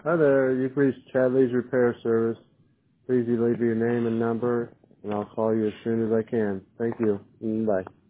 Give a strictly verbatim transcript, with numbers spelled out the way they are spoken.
Hi there, you've reached Chadley's Repair Service. Please leave your name and number, and I'll call you as soon as I can. Thank you. Mm, Bye.